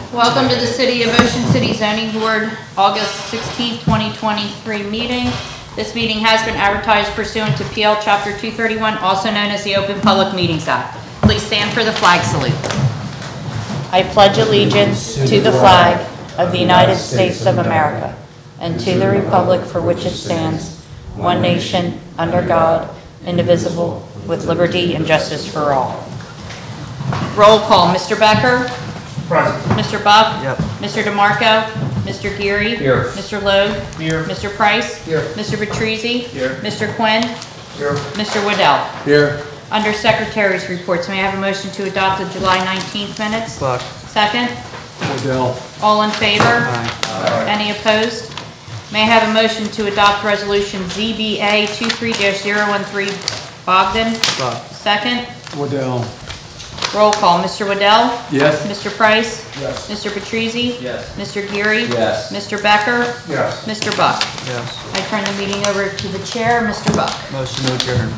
Welcome to the City of Ocean City Zoning Board, August 16, 2023 meeting. This meeting has been advertised pursuant to PL Chapter 231, also known as the Open Public Meetings Act. Please stand for the flag salute. I pledge allegiance to the flag of the United States of America and to the republic for which it stands, one nation, under God, indivisible, with liberty and justice for all. Roll call. Mr. Becker? Present. Mr. Buck? Yep. Mr. DeMarco? Mr. Geary? Here. Mr. Logue? Here. Mr. Price? Here. Mr. Patrizzi? Here. Mr. Quinn? Here. Mr. Waddell? Here. Under Secretary's reports, may I have a motion to adopt the July 19th minutes? Buck. Second? Waddell. All in favor? Aye. Any opposed? May I have a motion to adopt resolution ZBA 23-013 Bogdan? Buck. Second? Waddell. Roll call. Mr. Waddell? Yes. Mr. Price? Yes. Mr. Patrizzi? Yes. Mr. Geary? Yes. Mr. Becker? Yes. Mr. Buck? Yes. I turn the meeting over to the chair, Mr. Buck. Motion to adjourn.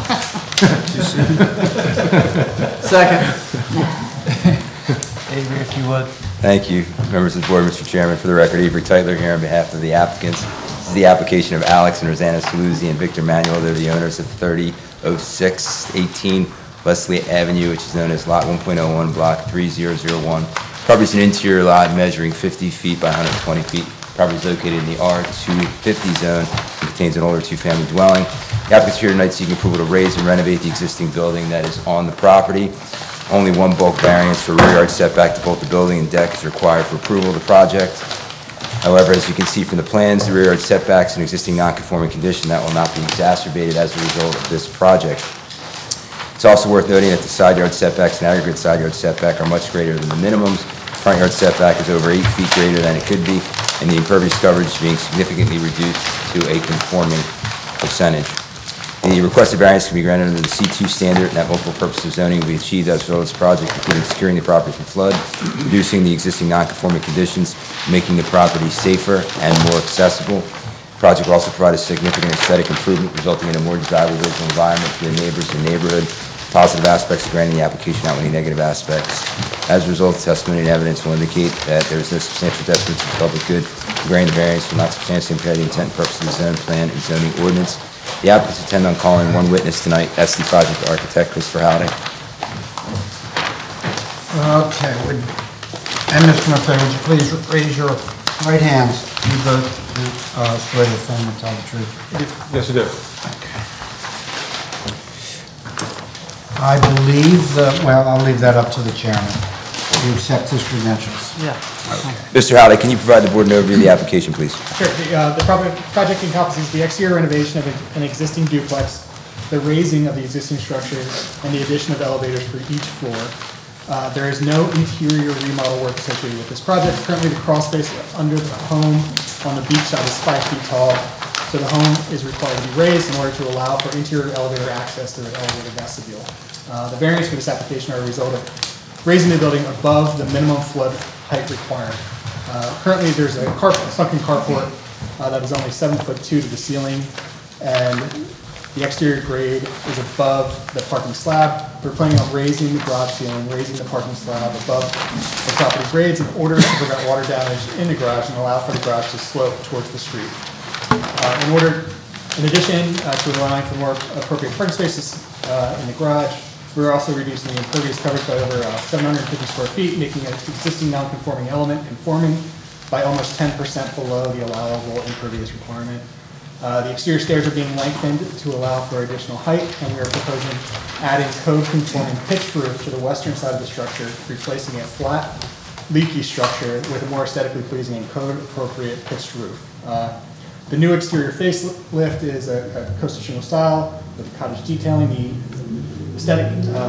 Second. Avery, if you would. Thank you, members of the board, Mr. Chairman. For the record, Avery Titler here on behalf of the applicants. This is the application of Alex and Rosanna Saluzzi and Victor Manuel. They're the owners of 300618 Wesley Avenue, which is known as Lot 1.01, Block 3001. Property is an interior lot measuring 50 feet by 120 feet. Property is located in the R250 zone and contains an older two-family dwelling. The applicant's here tonight seeking approval to raise and renovate the existing building that is on the property. Only one bulk variance for rear yard setback to both the building and deck is required for approval of the project. However, as you can see from the plans, the rear yard setback is an existing non-conforming condition that will not be exacerbated as a result of this project. It's also worth noting that the side yard setbacks and aggregate side yard setback are much greater than the minimums. Front yard setback is over 8 feet greater than it could be, and the impervious coverage being significantly reduced to a conforming percentage. The requested variance can be granted under the C2 standard, and that multiple purposes of zoning will be achieved as a result of this project, including securing the property from flood, reducing the existing non-conforming conditions, making the property safer and more accessible. The project will also provide a significant aesthetic improvement, resulting in a more desirable visual environment for the neighbors and neighborhood. Positive aspects of granting the application outweigh negative aspects. As a result, testimony and evidence will indicate that there is no substantial detriment to the public good. Granting the variance will not substantially impair the intent and purpose of the zone plan and zoning ordinance. The applicants intend on calling one witness tonight. That's the project architect, Christopher Halliday. Okay, and Mr. Maffei, would you please raise your right hands? You both swear to affirm and tell the truth? Yes, I do. I believe that, well, I'll leave that up to the chairman. You accept his credentials? Yeah. Mr. Halliday, can you provide the board an overview of the application, please? Sure. The project encompasses the exterior renovation of an existing duplex, the raising of the existing structure, and the addition of elevators for each floor. There is no interior remodel work associated with this project. Currently, the crawl space under the home on the beach side is 5 feet tall, so the home is required to be raised in order to allow for interior elevator access to the elevator vestibule. The variance for this application are a result of raising the building above the minimum flood height required. Currently, there's a sunken carport that is only 7'2" to the ceiling, and the exterior grade is above the parking slab. We're planning on raising the garage ceiling, raising the parking slab above the property grades in order to prevent water damage in the garage and allow for the garage to slope towards the street. In addition to allowing for more appropriate parking spaces in the garage, we're also reducing the impervious coverage by over 750 square feet, making an existing non-conforming element conforming by almost 10% below the allowable impervious requirement. The exterior stairs are being lengthened to allow for additional height, and we are proposing adding code-conforming pitched roof to the western side of the structure, replacing a flat, leaky structure with a more aesthetically pleasing and code-appropriate pitched roof. The new exterior facelift is a coastal shingle style with cottage detailing. The aesthetic,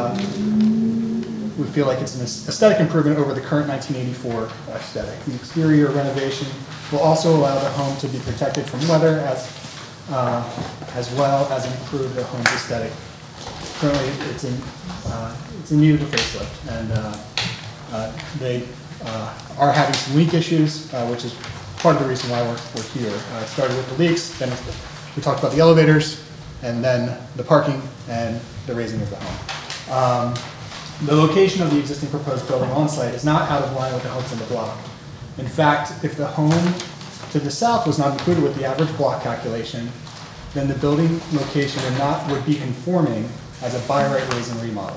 we feel like it's an aesthetic improvement over the current 1984 aesthetic. The exterior renovation will also allow the home to be protected from weather as well as improve the home's aesthetic. Currently, it's in need of a facelift, and they are having some leak issues, which is part of the reason why we're here. It started with the leaks, then we talked about the elevators, and then the parking and the raising of the home. The location of the existing proposed building on site is not out of line with the homes on the block. In fact, if the home to the south was not included with the average block calculation, then the building location would be conforming as a by right raise and remodel.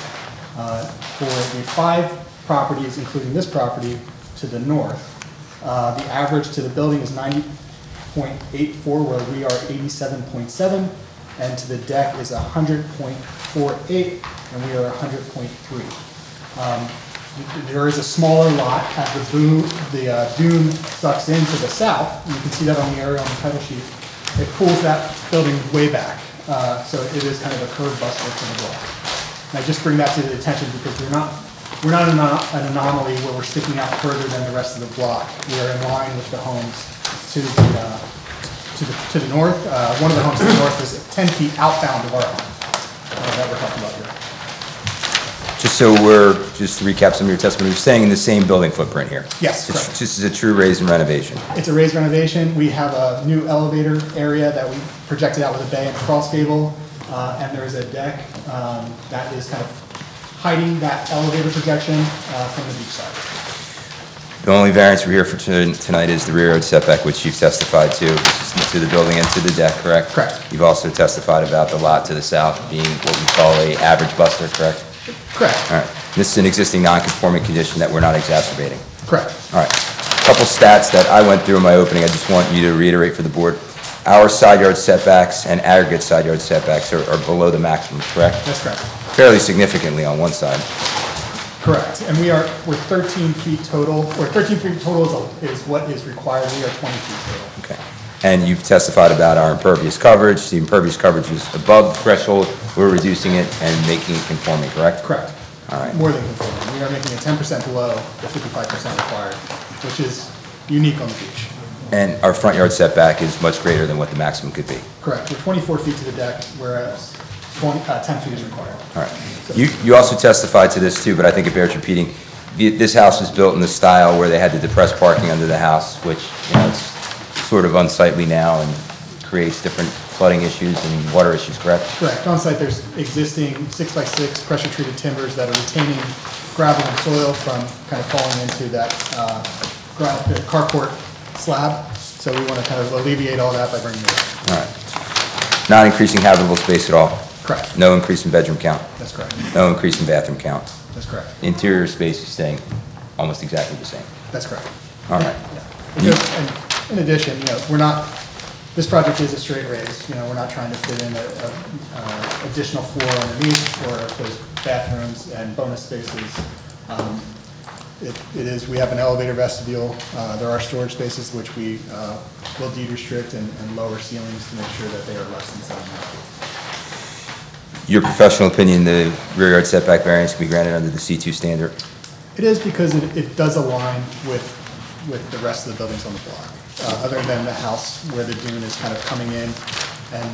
For the 5 properties, including this property to the north, the average to the building is 90.84, where we are 87.7, and to the deck is 100.48, and we are 100.3. There is a smaller lot as the dune sucks into the south. You can see that on the area on the title sheet. It pulls that building way back, so it is kind of a curve buster to the block. And I just bring that to the attention because we're not an anomaly where we're sticking out further than the rest of the block. We are in line with the homes to the north. One of the homes to the north is 10 feet outbound of our home that we're talking about here. Just to recap some of your testimony, you're staying in the same building footprint here? Yes, correct. This is a true raise and renovation? It's a raised renovation. We have a new elevator area that we projected out with a bay and crawl gable, and there is a deck that is kind of hiding that elevator projection from the beach side. The only variance we're here for tonight is the rear yard setback, which you've testified to the building and to the deck, correct? Correct. You've also testified about the lot to the south being what we call a average buster, correct? Correct. All right. This is an existing non-conforming condition that we're not exacerbating. Correct. All right. A couple stats that I went through in my opening, I just want you to reiterate for the board. Our side yard setbacks and aggregate side yard setbacks are below the maximum, correct? That's correct. Fairly significantly on one side. Correct. And we're 13 feet total, or 13 feet total is what is required. We are 20 feet total. Okay. And you've testified about our impervious coverage. The impervious coverage was above the threshold. We're reducing it and making it conforming, correct? Correct. All right. More than conforming. We are making it 10% below the 55% required, which is unique on the beach. And our front yard setback is much greater than what the maximum could be. Correct. We're 24 feet to the deck, whereas 10 feet is required. All right. You also testified to this too, but I think it bears repeating. This house was built in the style where they had the depressed parking under the house, which, it's sort of unsightly now and creates different flooding issues and water issues, correct? Correct. On site, there's existing 6x6 pressure-treated timbers that are retaining gravel and soil from kind of falling into that the carport slab. So we want to kind of alleviate all that by bringing it in. All right. Not increasing habitable space at all? Correct. No increase in bedroom count? That's correct. No increase in bathroom count? That's correct. Interior space is staying almost exactly the same? That's correct. All right. Because, and in addition, this project is a straight raise. We're not trying to fit in a additional floor underneath or those bathrooms and bonus spaces. We have an elevator vestibule. There are storage spaces which we will deed restrict and lower ceilings to make sure that they are less than 7.5 feet. Your professional opinion, the rear yard setback variance can be granted under the C2 standard? It is because it does align with the rest of the buildings on the block, other than the house where the dune is kind of coming in. And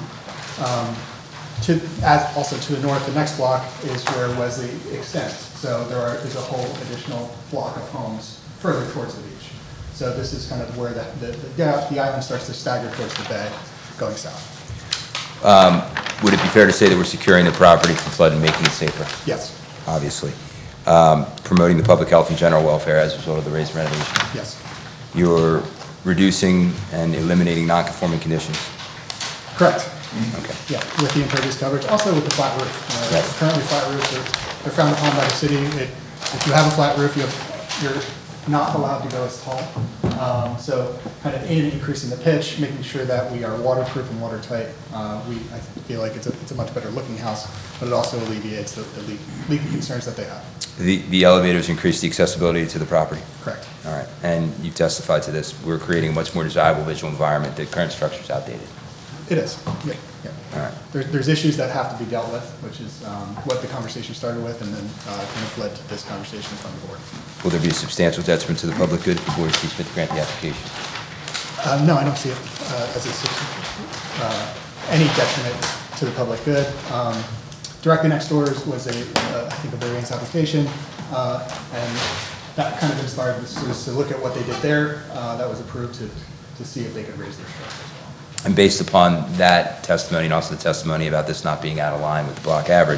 also to the north, the next block is where Wesley extends. So is a whole additional block of homes further towards the beach. So this is kind of where the island starts to stagger towards the bay going south. Would it be fair to say that we're securing the property from flood and making it safer? Yes. Obviously. Promoting the public health and general welfare as a result of the raised renovation? Yes. You're reducing and eliminating non-conforming conditions? Correct. Okay. Yeah, with the impervious coverage, also with the flat roof. Yes. Currently, flat roofs they're frowned upon by the city. If you have a flat roof, you're not allowed to go as tall. So kind of increasing the pitch, making sure that we are waterproof and watertight. I feel like it's a much better looking house, but it also alleviates the leaking concerns that they have. The elevators increase the accessibility to the property? Correct. All right. And you've testified to this. We're creating a much more desirable visual environment. The current structure is outdated. It is. Yeah. All right. There's issues that have to be dealt with, which is what the conversation started with, and then kind of led to this conversation from the board. Will there be a substantial detriment to the public good if the board sees fit to grant the application? No, I don't see it as any detriment to the public good. Directly next door was I think a variance application, and that kind of inspired us to look at what they did there. That was approved to see if they could raise their structure as well. And based upon that testimony and also the testimony about this not being out of line with the block average, can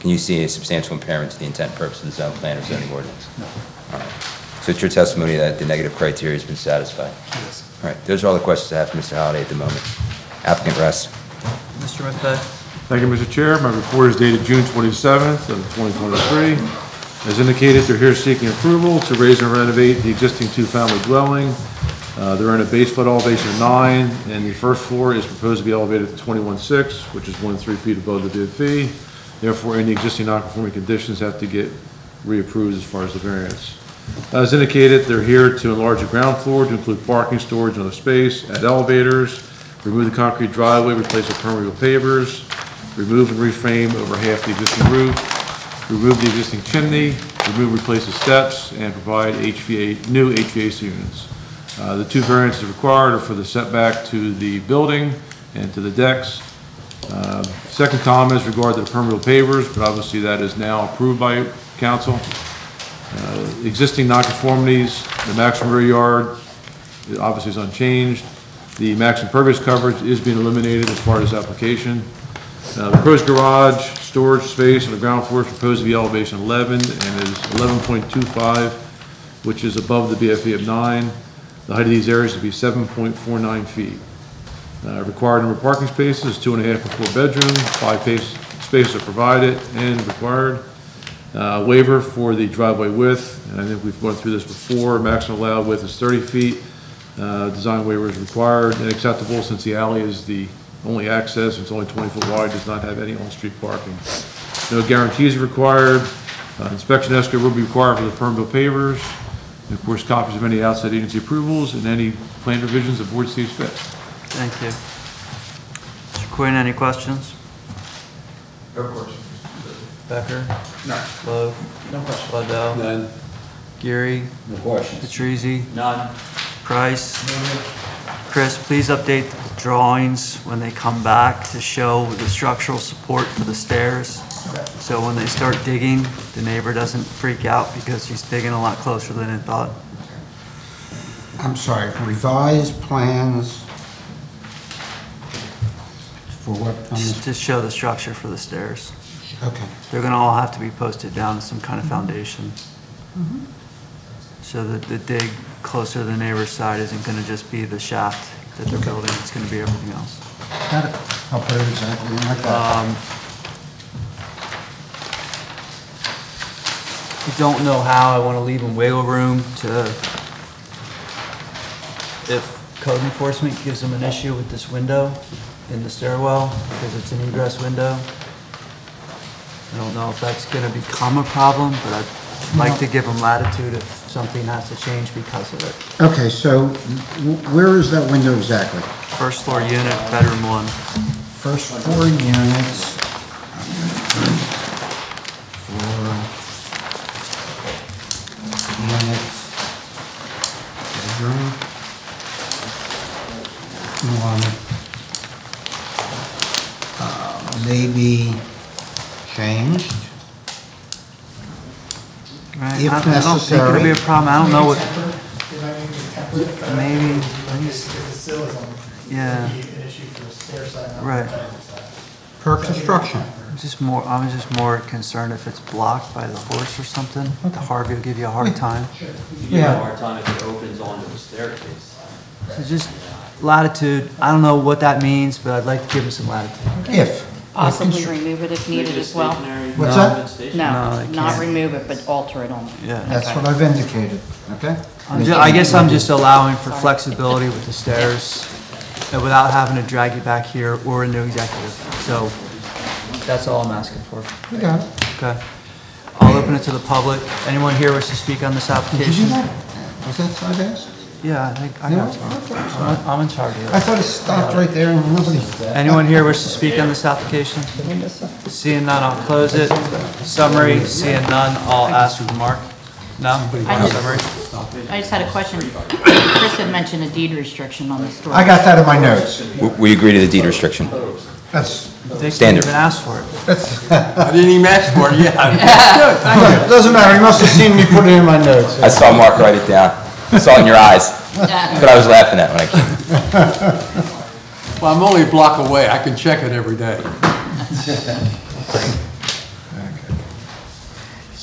And you see a substantial impairment to the intent and purpose of the zone plan or zoning ordinance? No. All right. So it's your testimony that the negative criteria has been satisfied? Yes. All right, those are all the questions I have for Mr. Holliday at the moment. Applicant rests. Mr. Maffei? Thank you, Mr. Chair. My report is dated June 27th of 2023. As indicated, they're here seeking approval to raise and renovate the existing two-family dwelling. They're in a base flood elevation of 9, and the first floor is proposed to be elevated to 21.6, which is 1.3 feet above the bid fee. Therefore, any existing non-conforming conditions have to get reapproved as far as the variance. As indicated, they're here to enlarge the ground floor to include parking, storage, and other space, add elevators, remove the concrete driveway, replace with permeable pavers, remove and reframe over half the existing roof, remove the existing chimney, remove and replace the steps, and provide new HVAC units. The two variances required are for the setback to the building and to the decks. Second comment is regarding the permeable pavers, but obviously that is now approved by council. Existing nonconformities, the maximum rear yard obviously is unchanged. The maximum impervious coverage is being eliminated as part of this application. The proposed garage storage space on the ground floor is proposed to be elevation 11 and is 11.25, which is above the BFE of 9. The height of these areas would be 7.49 feet. Required number of parking spaces, 2.5 and 4 bedroom, 5 spaces are provided and required. Waiver for the driveway width, and I think we've gone through this before. Maximum allowed width is 30 feet. Design waiver is required and acceptable since the alley is the only access. It's only 20 foot wide, does not have any on-street parking. No guarantees are required. Inspection escrow will be required for the permeable pavers. And of course, copies of any outside agency approvals and any plan revisions the board sees fit. Thank you. Mr. Quinn, any questions? No questions. Becker? No. Lowe? No question. Waddell? None. Geary? No questions. Patrizzi? None. Price? Chris, please update the drawings when they come back to show the structural support for the stairs. So when they start digging, the neighbor doesn't freak out because he's digging a lot closer than he thought. I'm sorry, revised plans for what? Just to show the structure for the stairs. Okay. They're gonna all have to be posted down to some kind of foundation. So that the dig closer to the neighbor's side isn't gonna just be the shaft that they're building, it's gonna be everything else. Got it. I'll put it exactly like that. I don't know how, I wanna leave them wiggle room to, if code enforcement gives them an issue with this window in the stairwell, because it's an egress window. I don't know if that's gonna become a problem, but I'd like to give them latitude if something has to change because of it. Okay, so where is that window exactly? First floor unit, bedroom 1. First 4 units. 4 units. Bedroom. 1. Maybe changed. Right, If I don't think it'll necessary. be a problem, I don't know what, It might need to be tempered, but maybe, because the sill is on, yeah. would be an issue for the stair side, not Right. the bedroom side. Per construction. I'm just more concerned if it's blocked by the horse or something. The Harvey will give you a hard time. You Yeah. give a hard time if it opens onto the staircase. So just latitude, I don't know what that means, but I'd like to give them some latitude. If. Possibly remove it if needed as well. What's that? No, No, they not can't. remove it, but alter it only. Yeah. That's what I've indicated, okay? I guess I'm just allowing for flexibility with the stairs and without having to drag you back here or a new executive. So that's all I'm asking for. You got it. Okay. I'll open it to the public. Anyone here wish to speak on this Did you do application? that? Was that I've asked? Yeah, I think I No? got it. I'm in charge of I it. thought it stopped right there and nobody. Anyone here wish to speak on this application? Seeing none, I'll close it. Summary, seeing none, I'll ask for Mark. No? Summary? I just had a question. Chris had mentioned a deed restriction on the store. I got that in my notes. We agree to the deed restriction. That's, They didn't Standard. even ask for it. I didn't even ask for it, yeah. doesn't matter, you must have seen me put it in my notes. I saw Mark write it down. I saw it in your eyes. That's what I was laughing at when I came. Well, I'm only a block away, I can check it every day.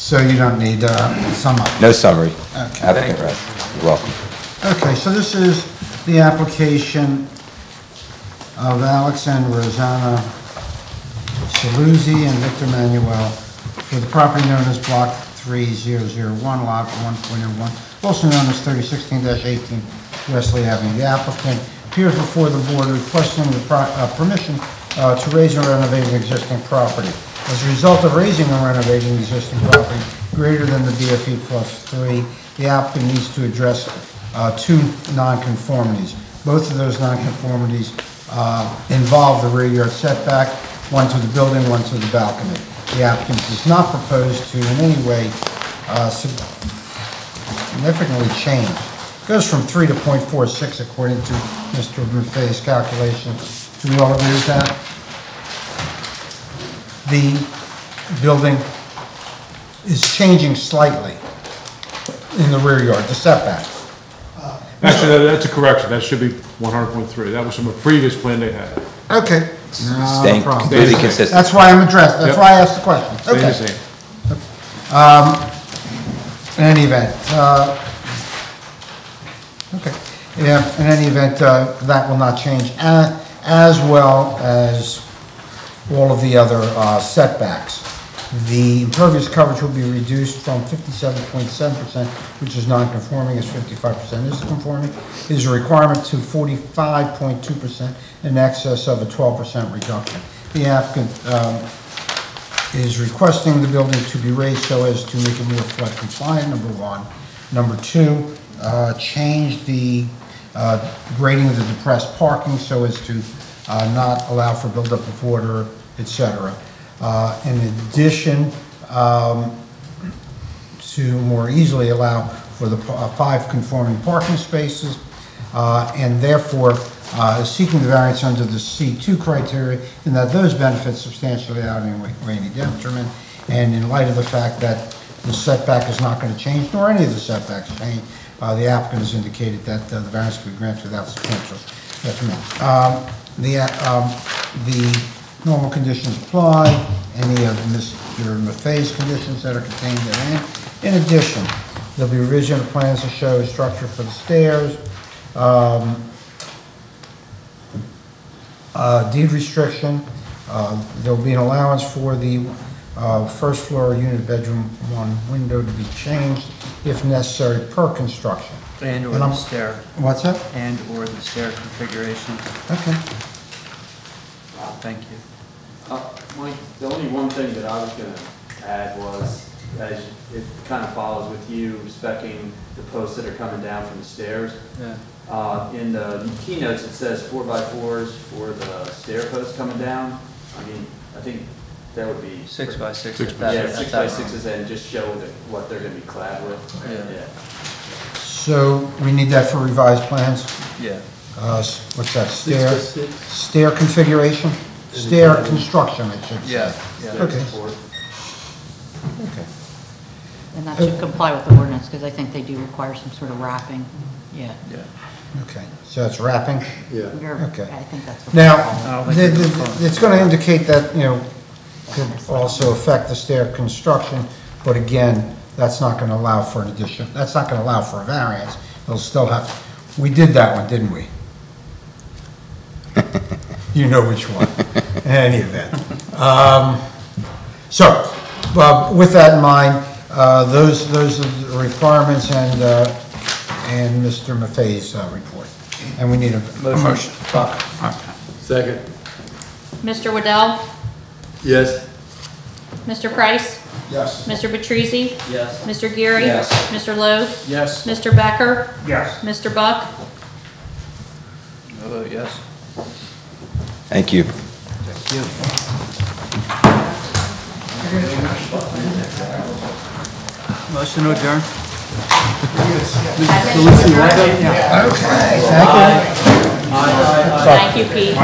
So you don't need sum up. No summary. Okay. Applicant rep. You're welcome. Okay, so this is the application of Alex and Rosanna Saluzzi and Victor Manuel for the property known as Block 3001, Lot 1.01, also known as 3016-18 Wesley Avenue. The applicant appears before the board requesting the permission to raise and renovate an existing property. As a result of raising and renovating existing property greater than the BFE +3, the applicant needs to address two nonconformities. Both of those nonconformities involve the rear yard setback, one to the building, one to the balcony. The applicant does not propose to in any way significantly change. It goes from 3 to .46 according to Mr. Maffei's calculations. Do we all agree with that? The building is changing slightly in the rear yard, the setback. Actually, that's a correction, that should be 100.3, that was from a previous plan they had. Okay. Staying No problem. completely consistent. That's why I'm addressed, that's Yep. why I asked the question. Staying the Okay. same. In any event, okay, yeah, in any event, that will not change, as well as all of the other setbacks. The impervious coverage will be reduced from 57.7%, which is non-conforming, as 55% is conforming, is a requirement to 45.2% in excess of a 12% reduction. The applicant is requesting the building to be raised so as to make it more flood compliant, number one. Number two, change the grading of the depressed parking so as to not allow for buildup of water, etc. In addition, to more easily allow for the 5 conforming parking spaces, and therefore is seeking the variance under the C2 criteria in that those benefits substantially outweigh any detriment, and in light of the fact that the setback is not going to change, nor any of the setbacks change, the applicant has indicated that the variance can be granted without substantial detriment. The normal conditions apply, any of Mr. Maffei's conditions that are contained therein. In addition, there'll be revision of plans to show structure for the stairs, deed restriction. There'll be an allowance for the first floor unit bedroom 1 window to be changed if necessary per construction. And/or And the I'm- stair, What's that? and/or the stair configuration. Okay. Thank you. Mike, the only one thing that I was gonna add was, as it kind of follows with you speccing the posts that are coming down from the stairs. Yeah. In the keynotes, it says 4x4s for the stair posts coming down. I mean, I think that would be. 6x6. Yeah, 6x6s and just show what they're gonna be clad with. Yeah. So we need that for revised plans? Yeah. What's that, stair configuration? Stair construction, I should say. Yeah, yeah. Okay. Support. Okay. And that should comply with the ordinance, because I think they do require some sort of wrapping. Yeah. Yeah. Okay, so it's wrapping? You're- Okay. I think that's what. Now, don't think it's going to indicate that, could also affect the stair construction, but again, that's not going to allow for an addition, that's not going to allow for a variance. It'll still have, we did that one, didn't we? You know which one, in any event. So, with that in mind, those are the requirements and Mr. Maffei's report. And we need a motion. Second. Mr. Waddell? Yes. Mr. Price? Yes. Mr. Petrizzi? Yes. Mr. Geary? Yes. Mr. Logue? Yes. Mr. Becker? Yes. Mr. Buck? I vote yes. Thank you. Motion to adjourn? Thank you, Pete.